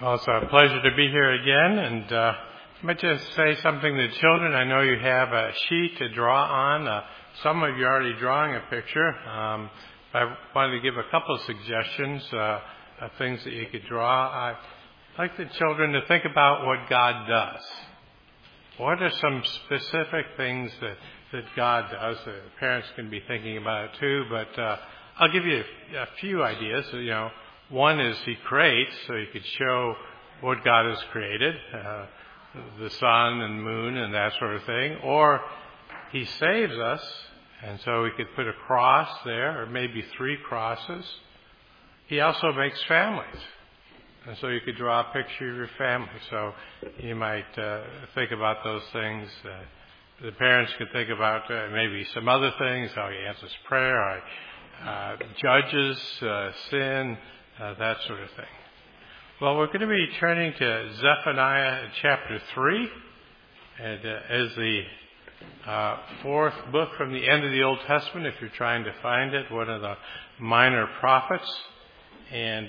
Well, it's a pleasure to be here again, and I might just say something to the children. I know you have a sheet to draw on. Some of you are already drawing a picture. I wanted to give a couple of suggestions of things that you could draw. I'd like the children to think about what God does. What are some specific things that God does? The parents can be thinking about it too, but I'll give you a few ideas. One is He creates, so you could show what God has created, the sun and moon and that sort of thing. Or He saves us, and so we could put a cross there, or maybe 3 crosses. He also makes families, and so you could draw a picture of your family. So you might think about those things. The parents could think about maybe some other things, how He answers prayer, judges sin, that sort of thing. Well, we're going to be turning to Zephaniah chapter 3, and as the 4th book from the end of the Old Testament, if you're trying to find it, one of the minor prophets. And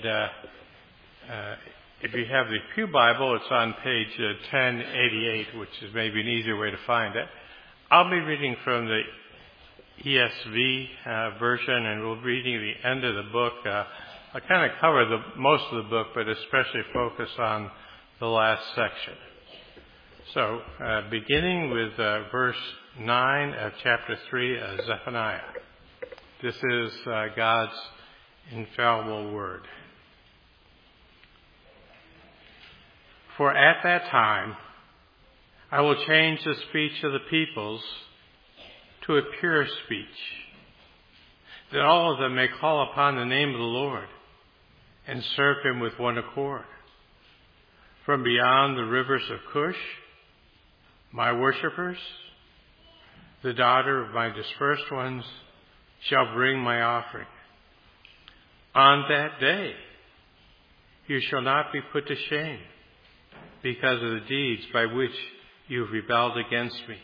if you have the Pew Bible, it's on page 1088, which is maybe an easier way to find it. I'll be reading from the ESV version, and we'll be reading the end of the book. I kind of cover most of the book, but especially focus on the last section. So, beginning with verse 9 of chapter 3 of Zephaniah. This is God's infallible word. For at that time I will change the speech of the peoples to a pure speech, that all of them may call upon the name of the Lord and serve Him with one accord. From beyond the rivers of Cush, my worshippers, the daughter of my dispersed ones, shall bring my offering. On that day you shall not be put to shame because of the deeds by which you have rebelled against me.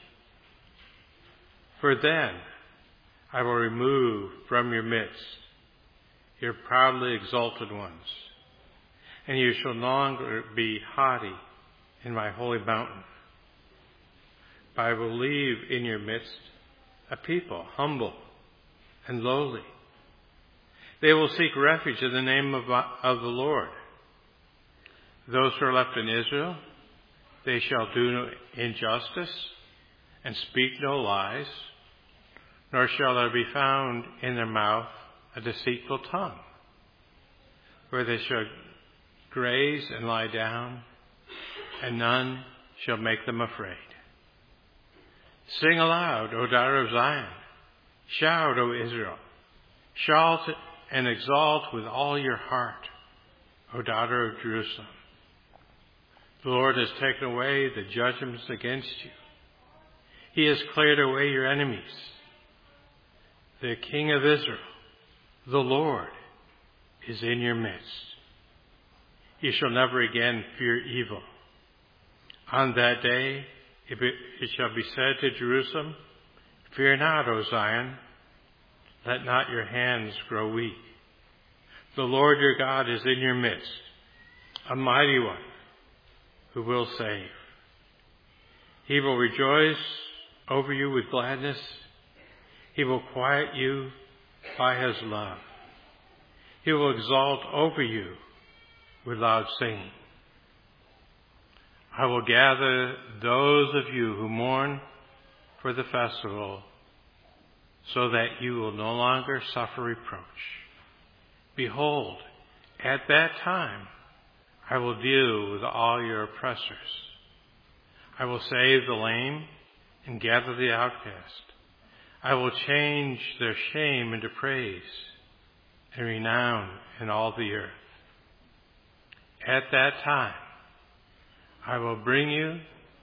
For then I will remove from your midst your proudly exalted ones, and you shall no longer be haughty in my holy mountain. But I will leave in your midst a people humble and lowly. They will seek refuge in the name of the Lord. Those who are left in Israel, they shall do no injustice and speak no lies, nor shall there be found in their mouth a deceitful tongue, where they shall graze and lie down, and none shall make them afraid. Sing aloud, O daughter of Zion. Shout, O Israel. Shout and exalt with all your heart, O daughter of Jerusalem. The Lord has taken away the judgments against you. He has cleared away your enemies. The King of Israel, the Lord, is in your midst. You shall never again fear evil. On that day it shall be said to Jerusalem, Fear not, O Zion, let not your hands grow weak. The Lord your God is in your midst, a mighty one who will save. He will rejoice over you with gladness. He will quiet you by His love. He will exalt over you with loud singing. I will gather those of you who mourn for the festival, so that you will no longer suffer reproach. Behold, at that time I will deal with all your oppressors. I will save the lame and gather the outcast. I will change their shame into praise and renown in all the earth. At that time, I will bring you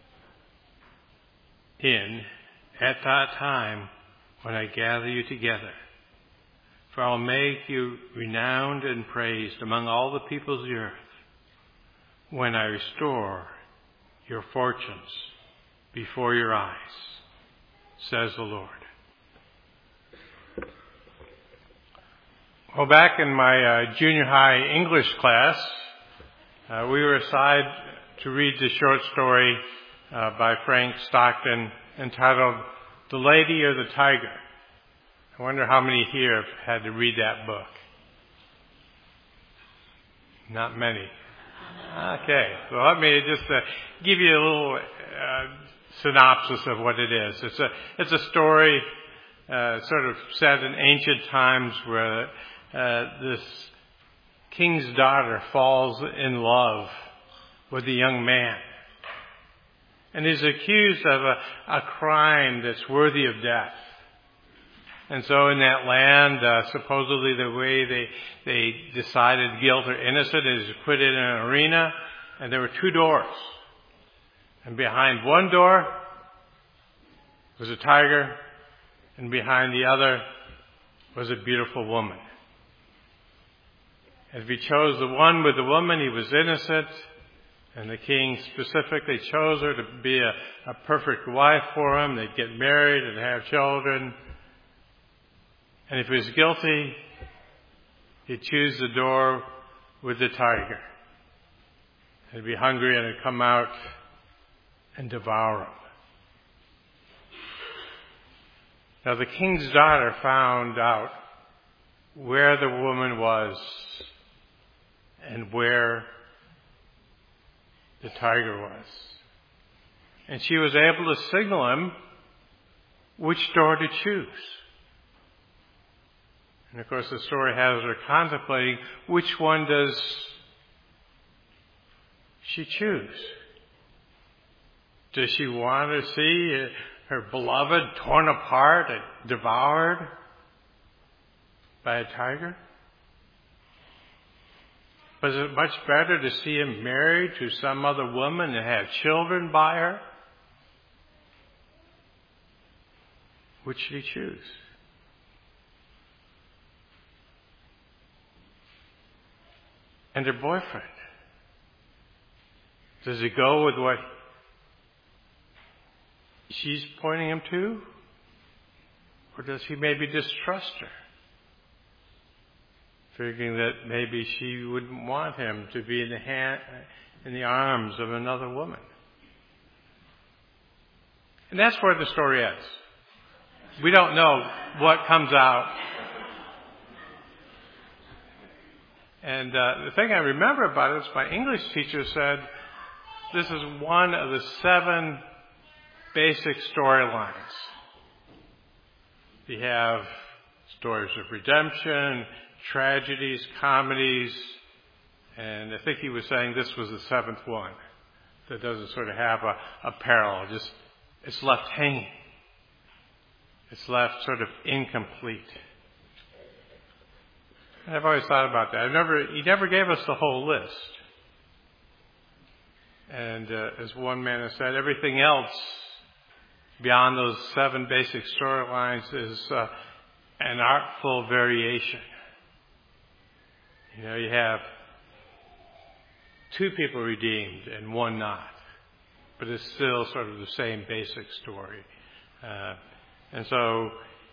in at that time when I gather you together. For I will make you renowned and praised among all the peoples of the earth when I restore your fortunes before your eyes, says the Lord. Well, back in my junior high English class, We were assigned to read the short story by Frank Stockton entitled The Lady or the Tiger. I wonder how many here have had to read that book. Not many. Okay, so let me just give you a little synopsis of what it is. It's a story sort of set in ancient times where this king's daughter falls in love with a young man and is accused of a crime that's worthy of death. And so in that land, supposedly the way they decided guilt or innocent is put in an arena, and there were two doors. And behind one door was a tiger, and behind the other was a beautiful woman. And if he chose the one with the woman, he was innocent, and the king specifically chose her to be a perfect wife for him. They'd get married and have children. And if he was guilty, he'd choose the door with the tiger. He'd be hungry and he'd come out and devour him. Now the king's daughter found out where the woman was and where the tiger was. And she was able to signal him which door to choose. And of course the story has her contemplating which one does she choose. Does she want to see her beloved torn apart and devoured by a tiger? Was it much better to see him married to some other woman and have children by her? Which did he choose? And her boyfriend, does he go with what she's pointing him to? Or does he maybe distrust her? Figuring that maybe she wouldn't want him to be in the arms of another woman. And that's where the story ends. We don't know what comes out. And the thing I remember about it is my English teacher said this is one of the 7 basic storylines. You have stories of redemption, tragedies, comedies, and I think he was saying this was the 7th one that doesn't sort of have a parallel. Just it's left hanging. It's left sort of incomplete. And I've always thought about that. He never gave us the whole list. And as one man has said, everything else beyond those 7 basic storylines is an artful variation. You know, you have 2 people redeemed and 1 not. But it's still sort of the same basic story. And so,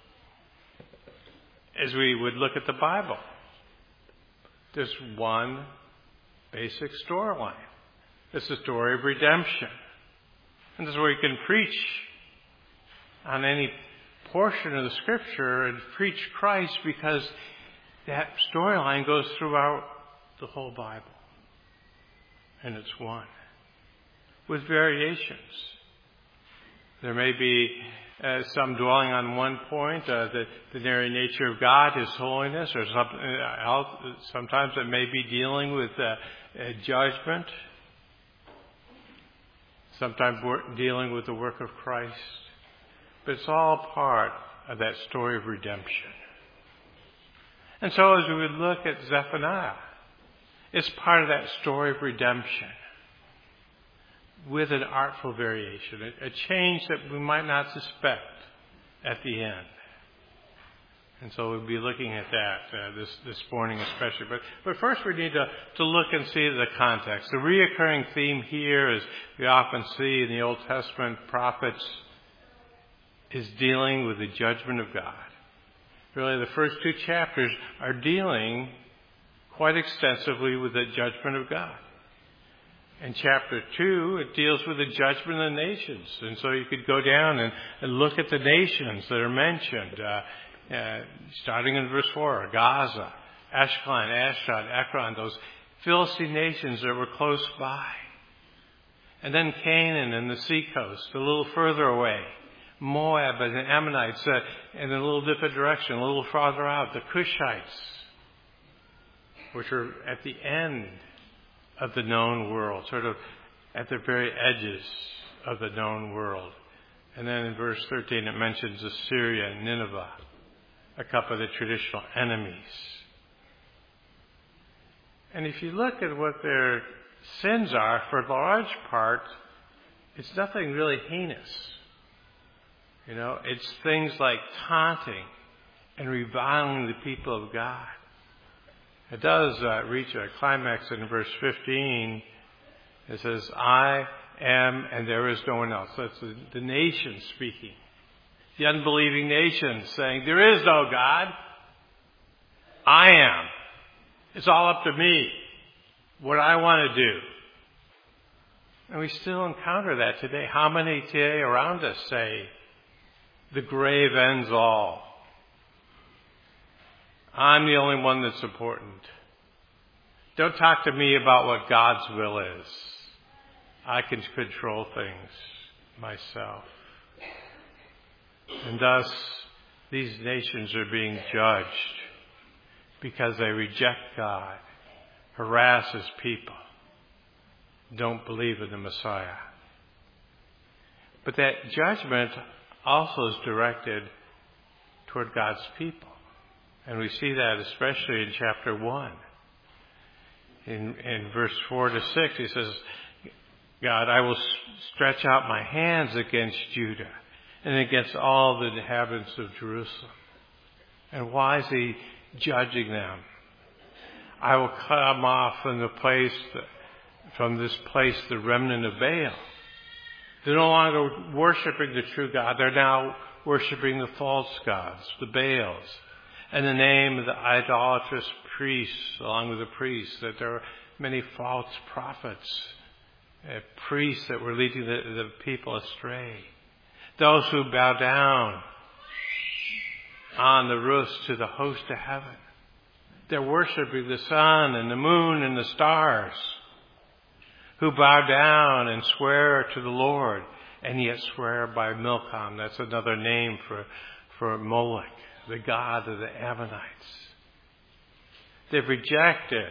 as we would look at the Bible, there's one basic storyline. It's the story of redemption. And this is where you can preach on any portion of the Scripture and preach Christ because that storyline goes throughout the whole Bible. And it's one. With variations. There may be some dwelling on one point, the very nature of God, His holiness, or something else. Sometimes it may be dealing with judgment. Sometimes we're dealing with the work of Christ. But it's all part of that story of redemption. And so as we would look at Zephaniah, it's part of that story of redemption with an artful variation, a change that we might not suspect at the end. And so we'll be looking at that this morning especially. But first we need to look and see the context. The reoccurring theme here, as we often see in the Old Testament prophets, is dealing with the judgment of God. Really, the first 2 chapters are dealing quite extensively with the judgment of God. In chapter 2, it deals with the judgment of the nations. And so you could go down and look at the nations that are mentioned, starting in verse 4, Gaza, Ashkelon, Ashdod, Ekron, those Philistine nations that were close by. And then Canaan and the seacoast, a little further away. Moab and the Ammonites in a little different direction, a little farther out. The Cushites, which are at the end of the known world, sort of at the very edges of the known world. And then in verse 13 it mentions Assyria and Nineveh, a couple of the traditional enemies. And if you look at what their sins are, for the large part, it's nothing really heinous. It's things like taunting and reviling the people of God. It does reach a climax in verse 15. It says, I am and there is no one else. That's the nation speaking. The unbelieving nation saying, there is no God. I am. It's all up to me. What I want to do. And we still encounter that today. How many today around us say, the grave ends all. I'm the only one that's important. Don't talk to me about what God's will is. I can control things myself. And thus, these nations are being judged because they reject God, harass His people, don't believe in the Messiah. But that judgment also is directed toward God's people. And we see that especially in chapter 1. In verse 4 to 6, he says, God, I will stretch out my hands against Judah and against all the inhabitants of Jerusalem. And why is he judging them? I will cut them off from this place the remnant of Baal. They're no longer worshiping the true God. They're now worshiping the false gods, the Baals. And the name of the idolatrous priests, along with the priests, that there are many false prophets, priests that were leading the people astray. Those who bow down on the roofs to the host of heaven. They're worshiping the sun and the moon and the stars. Who bow down and swear to the Lord, and yet swear by Milcom. That's another name for Molech, the god of the Ammonites. They've rejected.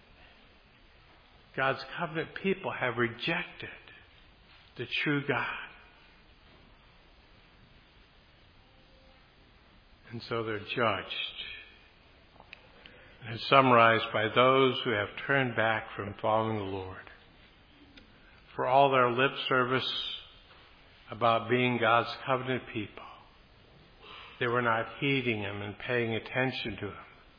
God's covenant people have rejected the true God. And so they're judged. And it's summarized by those who have turned back from following the Lord. For all their lip service about being God's covenant people, they were not heeding Him and paying attention to Him.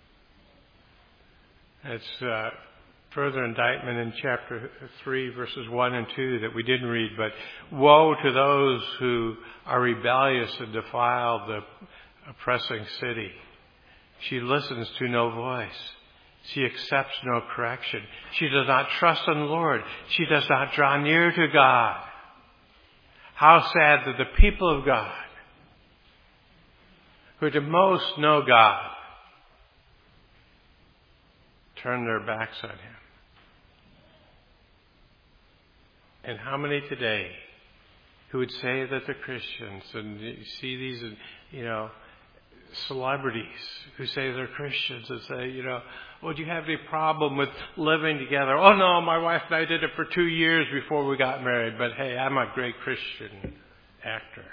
It's further indictment in chapter 3, verses 1 and 2 that we didn't read, but woe to those who are rebellious and defile the oppressing city. She listens to no voice. She accepts no correction. She does not trust in the Lord. She does not draw near to God. How sad that the people of God, who to most know God, turn their backs on Him. And how many today who would say that they're Christians, and you see these, celebrities who say they're Christians and say, well, do you have any problem with living together? Oh no, my wife and I did it for 2 years before we got married, but hey, I'm a great Christian actor.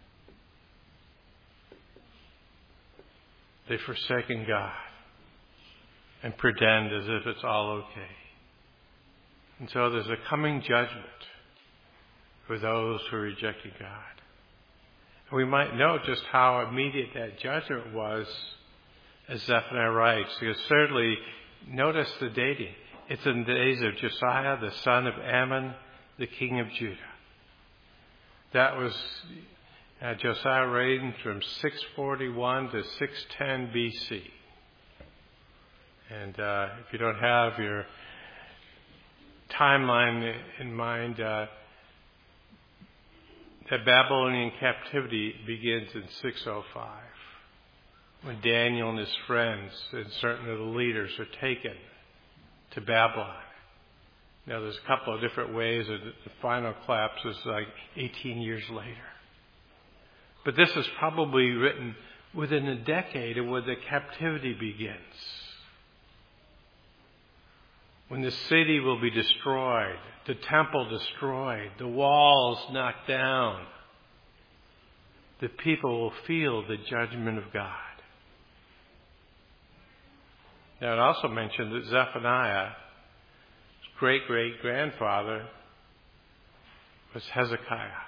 They've forsaken God and pretend as if it's all okay. And so there's a coming judgment for those who are rejecting God. And we might know just how immediate that judgment was, as Zephaniah writes, because certainly, notice the dating. It's in the days of Josiah, the son of Ammon, the king of Judah. That was Josiah reigned from 641 to 610 BC. And if you don't have your timeline in mind. The Babylonian captivity begins in 605, when Daniel and his friends and certain of the leaders are taken to Babylon. Now, there's a couple of different ways. The final collapse is like 18 years later. But this is probably written within a decade of when the captivity begins. When the city will be destroyed, the temple destroyed, the walls knocked down, the people will feel the judgment of God. Now, it also mentioned that Zephaniah's great-great-grandfather was Hezekiah.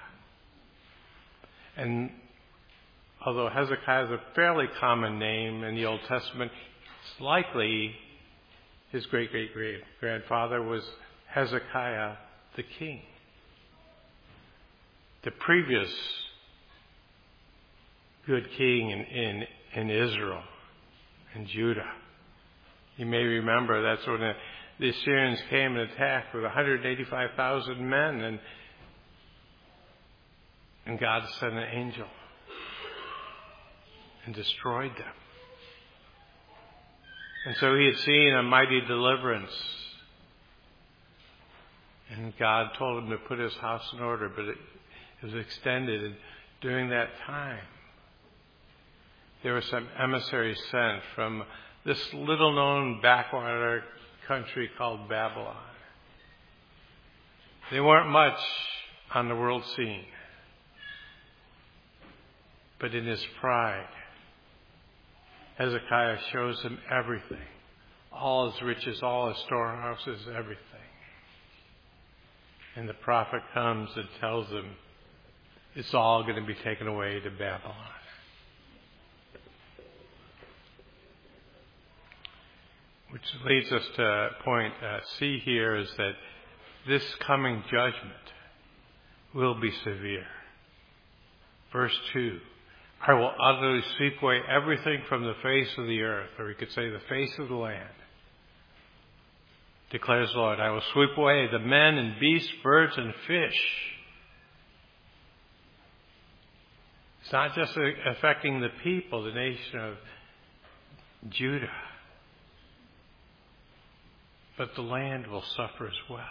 And although Hezekiah is a fairly common name in the Old Testament, it's likely his great-great-grandfather was Hezekiah the king, the previous good king in Israel and Judah. You may remember that's when the Assyrians came and attacked with 185,000 men, and God sent an angel and destroyed them. And so he had seen a mighty deliverance. And God told him to put his house in order, but it was extended. And during that time, there were some emissaries sent from this little-known backwater country called Babylon. They weren't much on the world scene. But in his pride, Hezekiah shows him everything. All his riches, all his storehouses, everything. And the prophet comes and tells him it's all going to be taken away to Babylon. Which leads us to point C here is that this coming judgment will be severe. Verse 2, I will utterly sweep away everything from the face of the earth, or we could say the face of the land, declares the Lord. I will sweep away the men and beasts, birds and fish. It's not just affecting the people, the nation of Judah, but the land will suffer as well.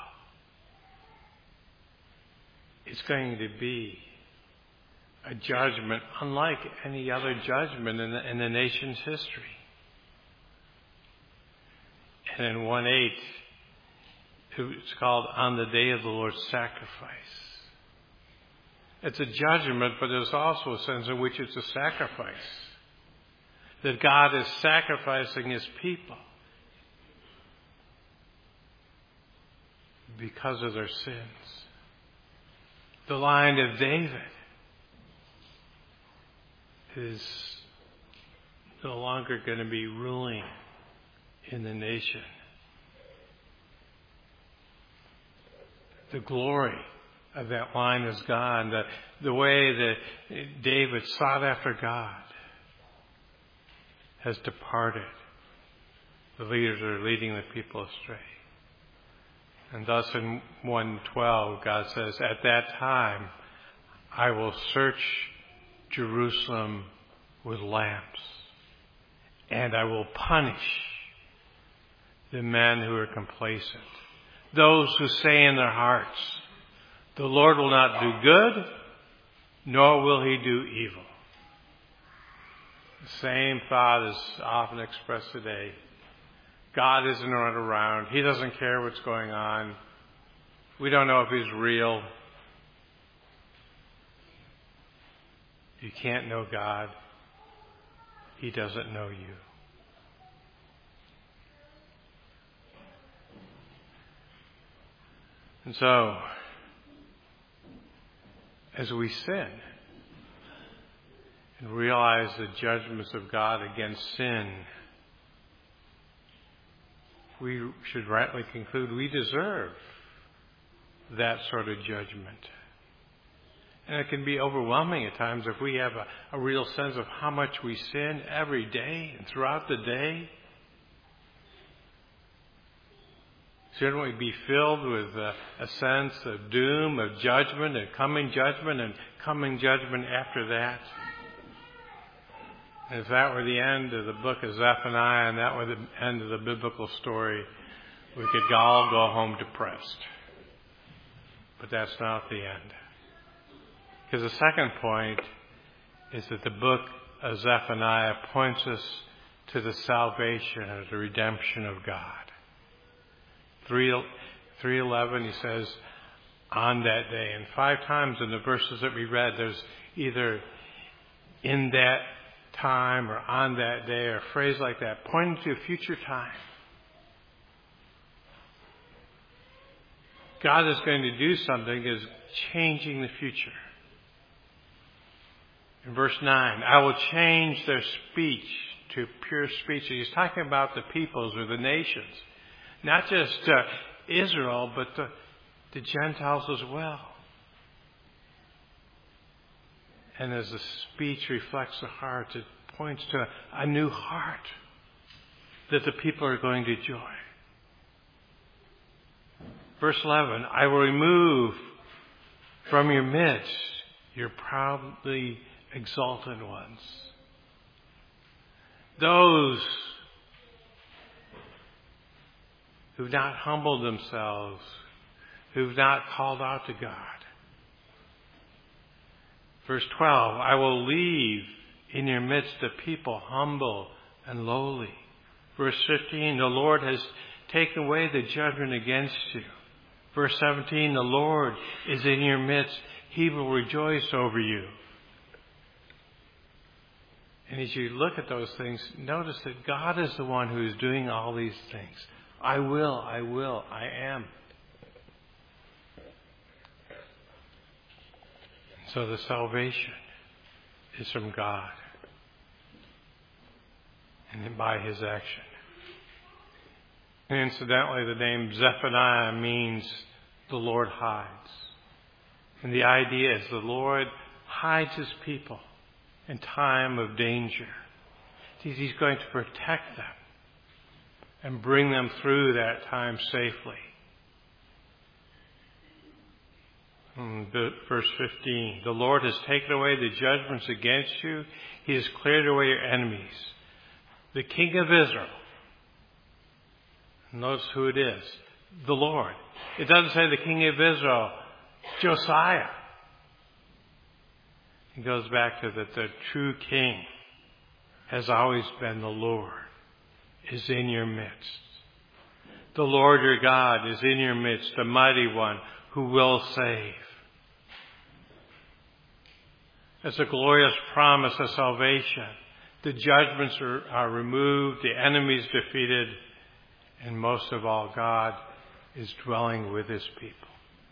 It's going to be a judgment unlike any other judgment in the nation's history. And in 1:8, it's called On the Day of the Lord's Sacrifice. It's a judgment, but there's also a sense in which it's a sacrifice. That God is sacrificing his people because of their sins. The line of David is no longer going to be ruling in the nation. The glory of that line is gone. The way that David sought after God has departed. The leaders are leading the people astray. And thus in 1:12, God says, at that time, I will search Jerusalem with lamps, and I will punish the men who are complacent, those who say in their hearts, the Lord will not do good, nor will he do evil. The same thought is often expressed today. God isn't around. He doesn't care what's going on. We don't know if he's real. You can't know God. He doesn't know you. And so, as we sin and realize the judgments of God against sin, we should rightly conclude we deserve that sort of judgment. And it can be overwhelming at times if we have a real sense of how much we sin every day and throughout the day. shouldn't we be filled with a sense of doom, of judgment, and coming judgment after that? If that were the end of the book of Zephaniah and that were the end of the biblical story, we could all go home depressed. But that's not the end. Because the second point is that the book of Zephaniah points us to the salvation or the redemption of God. 3:11, he says, on that day. And 5 times in the verses that we read, there's either in that time or on that day or a phrase like that, pointing to a future time. God is going to do something, is changing the future. In verse 9, I will change their speech to pure speech. He's talking about the peoples or the nations. Not just Israel, but the Gentiles as well. And as the speech reflects the heart, it points to a new heart that the people are going to enjoy. Verse 11, I will remove from your midst your proudly exalted ones. Those who've not humbled themselves, who've not called out to God. Verse 12, I will leave in your midst a people humble and lowly. Verse 15, the Lord has taken away the judgment against you. Verse 17, the Lord is in your midst. He will rejoice over you. And as you look at those things, notice that God is the one who is doing all these things. I am. So the salvation is from God and by His action. And incidentally, the name Zephaniah means the Lord hides. And the idea is the Lord hides His people in time of danger. He's going to protect them and bring them through that time safely. Verse 15, the Lord has taken away the judgments against you. He has cleared away your enemies. The King of Israel. Notice who it is. The Lord. It doesn't say the King of Israel, Josiah. It goes back to that the true King has always been the Lord, is in your midst. The Lord your God is in your midst, the mighty one who will save. It's a glorious promise of salvation. The judgments are removed, the enemies defeated, and most of all, God is dwelling with His people.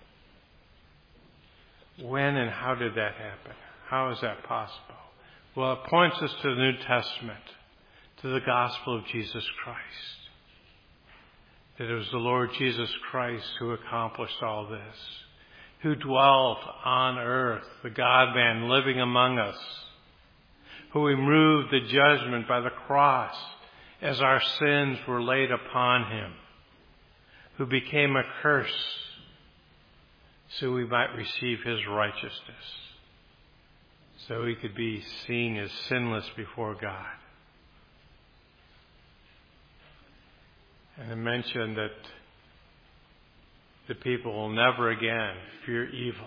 When and how did that happen? How is that possible? Well, it points us to the New Testament, to the gospel of Jesus Christ. That it was the Lord Jesus Christ who accomplished all this, who dwelt on earth, the God-man living among us, who removed the judgment by the cross as our sins were laid upon Him, who became a curse so we might receive His righteousness, so we could be seen as sinless before God. And I mentioned that the people will never again fear evil.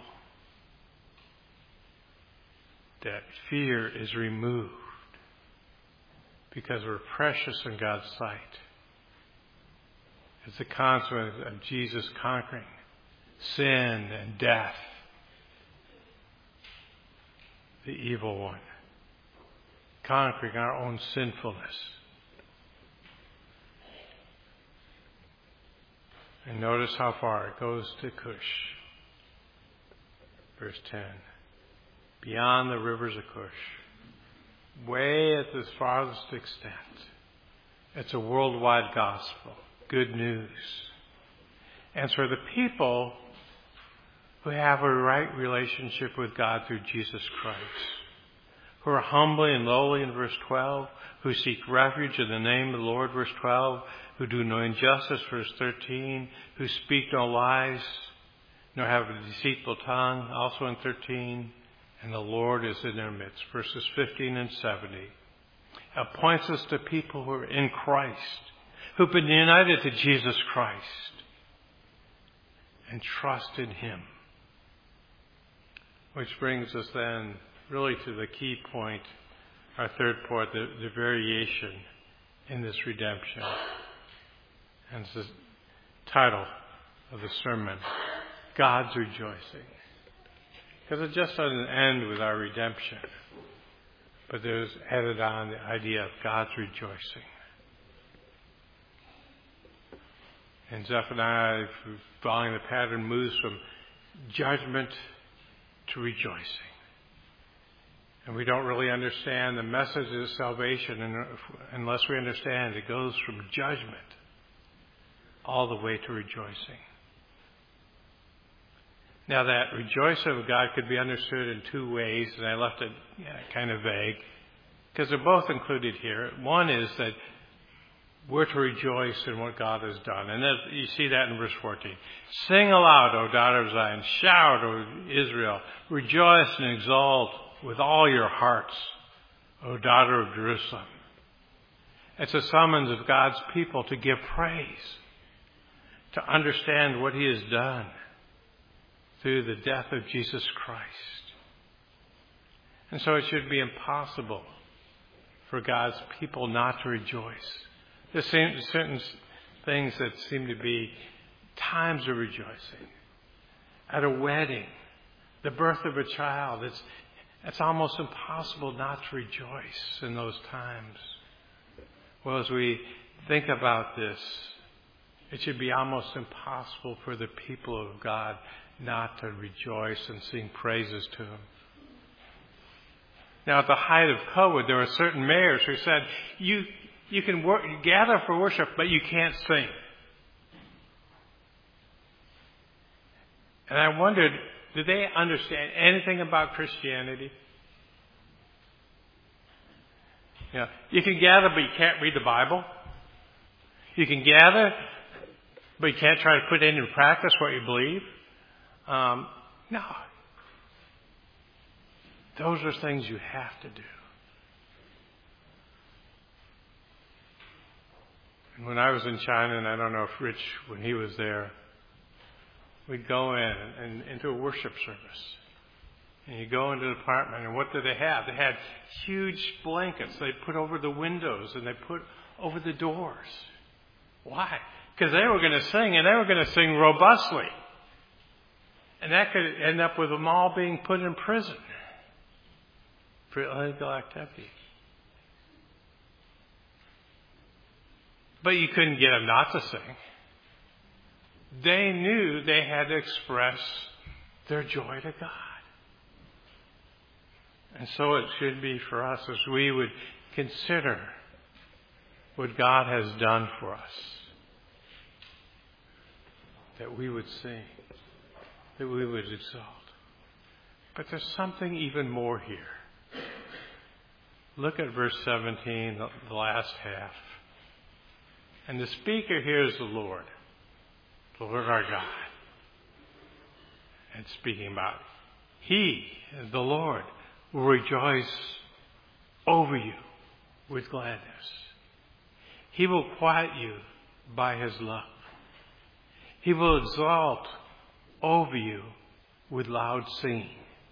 That fear is removed because we're precious in God's sight. It's the consequence of Jesus conquering sin and death, the evil one, conquering our own sinfulness. And notice how far it goes to Cush. Verse 10. Beyond the rivers of Cush. Way at the farthest extent. It's a worldwide gospel. Good news. And for the people who have a right relationship with God through Jesus Christ, who are humbly and lowly in verse 12, who seek refuge in the name of the Lord, verse 12, who do no injustice, verse 13, who speak no lies, nor have a deceitful tongue, also in 13, and the Lord is in their midst, verses 15 and 70. Appoints us to people who are in Christ, who've been united to Jesus Christ, and trust in Him. Which brings us then really to the key point, our third point, the variation in this redemption. And it's the title of the sermon, God's Rejoicing. Because it just doesn't end with our redemption, but there's added on the idea of God's rejoicing. And Zephaniah, following the pattern, moves from judgment to rejoicing. And we don't really understand the message of salvation unless we understand it goes from judgment all the way to rejoicing. Now that rejoicing of God could be understood in two ways, and I left it kind of vague, because they're both included here. One is that we're to rejoice in what God has done. And you see that in verse 14. Sing aloud, O daughter of Zion. Shout, O Israel. Rejoice and exult with all your hearts, O daughter of Jerusalem. It's a summons of God's people to give praise, to understand what He has done through the death of Jesus Christ. And so it should be impossible for God's people not to rejoice. There's certain things that seem to be times of rejoicing. At a wedding, the birth of a child, it's almost impossible not to rejoice in those times. Well, as we think about this, it should be almost impossible for the people of God not to rejoice and sing praises to Him. Now, at the height of COVID, there were certain mayors who said, you can gather for worship, but you can't sing. And I wondered, did they understand anything about Christianity? You can gather, but you can't read the Bible. You can gather, but you can't try to put into practice what you believe. No. Those are things you have to do. And when I was in China, and I don't know if Rich, when he was there, we'd go in and into a worship service. And you go into the apartment, and what did they have? They had huge blankets they put over the windows and they put over the doors. Why? Because they were going to sing, and they were going to sing robustly. And that could end up with them all being put in prison for illegal activity. But you couldn't get them not to sing. They knew they had to express their joy to God. And so it should be for us as we would consider what God has done for us, that we would sing, that we would exalt. But there's something even more here. Look at verse 17, the last half. And the speaker here is the Lord our God. And speaking about He, the Lord, will rejoice over you with gladness. He will quiet you by His love. He will exalt over you with loud singing.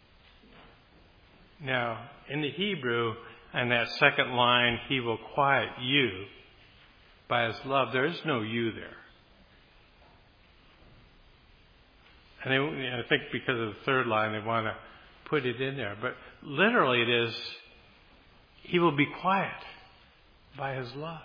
Now, in the Hebrew, in that second line, He will quiet you by His love. There is no you there. And I think because of the third line, they want to put it in there. But literally it is, He will be quiet by His love.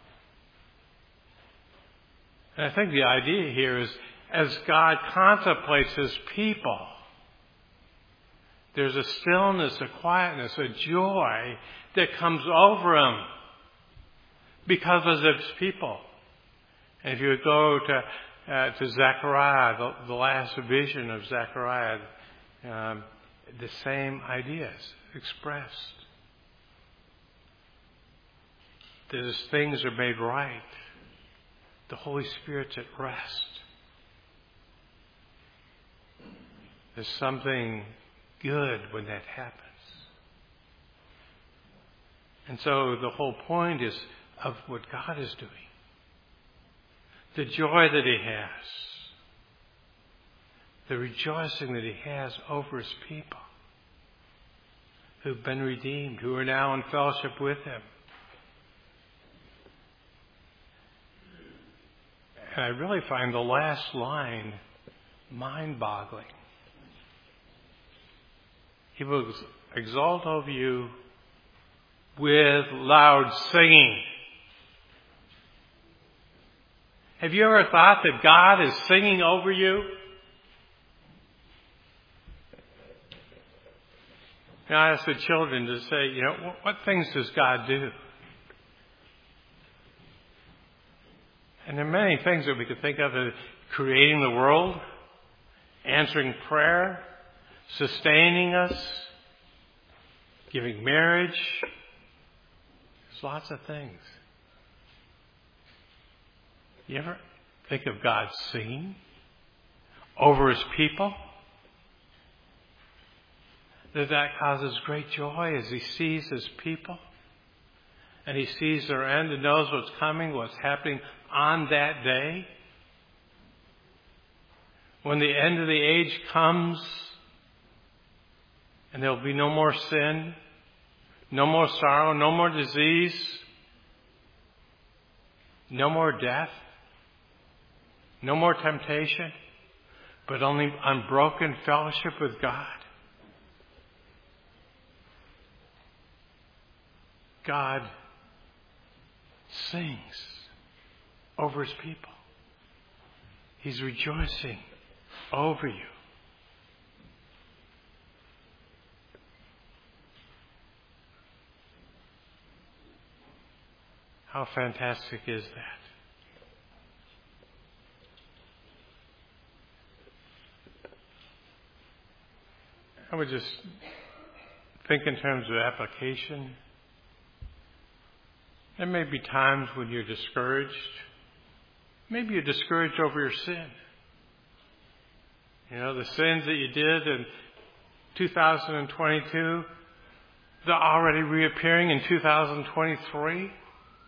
And I think the idea here is, as God contemplates His people, there's a stillness, a quietness, a joy that comes over Him because of His people. And if you would go to Zechariah, the last vision of Zechariah, the same ideas expressed. That as things are made right, the Holy Spirit's at rest. There's something good when that happens. And so the whole point is of what God is doing. The joy that He has. The rejoicing that He has over His people who've been redeemed, who are now in fellowship with Him. And I really find the last line mind-boggling. He will exalt over you with loud singing. Have you ever thought that God is singing over you? And I ask the children to say, what things does God do? And there are many things that we could think of as creating the world, answering prayer, sustaining us, giving marriage. There's lots of things. You ever think of God singing over His people? That causes great joy as He sees His people. And He sees their end and knows what's coming, what's happening on that day. When the end of the age comes and there will be no more sin, no more sorrow, no more disease, no more death, no more temptation, but only unbroken fellowship with God. God sings over His people. He's rejoicing over you. How fantastic is that? I would just think in terms of application. There may be times when you're discouraged. Maybe you're discouraged over your sin. The sins that you did in 2022, they're already reappearing in 2023. I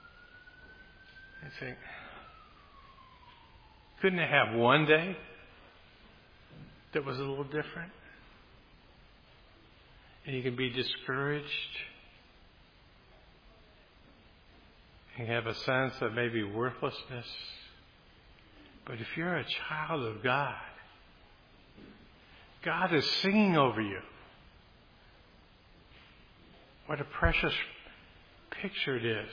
think, couldn't it have one day that was a little different? And you can be discouraged. You have a sense of maybe worthlessness. But if you're a child of God, God is singing over you. What a precious picture it is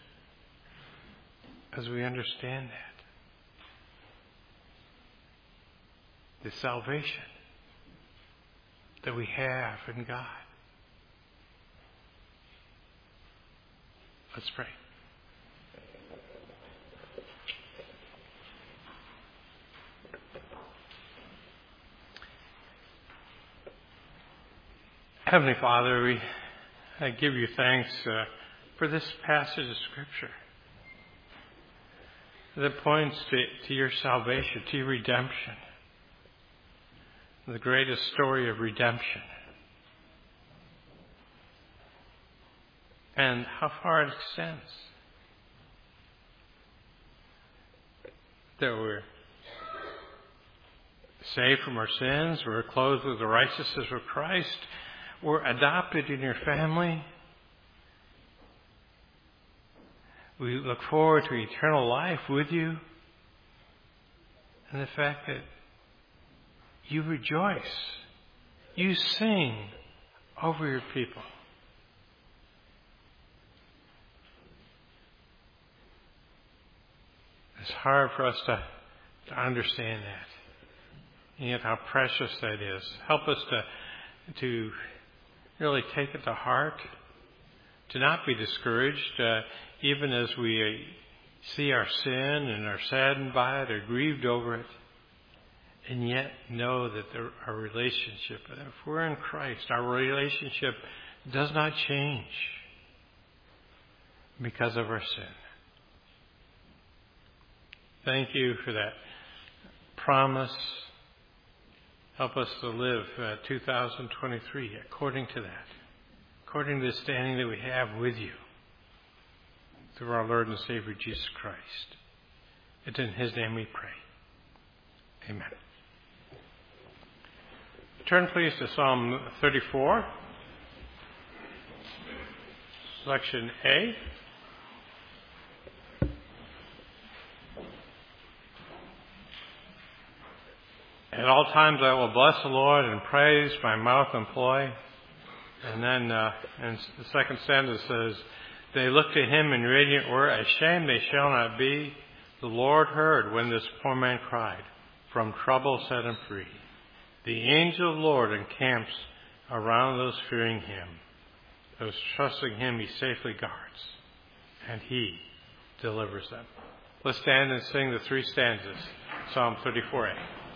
as we understand that. The salvation that we have in God. Let's pray. Heavenly Father, I give you thanks for this passage of Scripture that points to your salvation, to your redemption, the greatest story of redemption, and how far it extends. That we're saved from our sins, we're clothed with the righteousness of Christ, we're adopted in your family. We look forward to eternal life with you. And the fact that you rejoice, you sing over your people. It's hard for us to understand that. And yet how precious that is. Help us to really take it to heart, to not be discouraged, even as we see our sin and are saddened by it or grieved over it, and yet know that our relationship, if we're in Christ, our relationship does not change because of our sin. Thank you for that promise. Help us to live 2023 according to that, according to the standing that we have with you through our Lord and Savior Jesus Christ. It's in His name we pray. Amen. Turn please to Psalm 34, section A. At all times I will bless the Lord and praise my mouth employ. And then in the second sentence says, they look to Him in radiant words, ashamed they shall not be. The Lord heard when this poor man cried, from trouble set him free. The angel of the Lord encamps around those fearing Him. Those trusting Him He safely guards, and He delivers them. Let's stand and sing the three stanzas. Psalm 34a.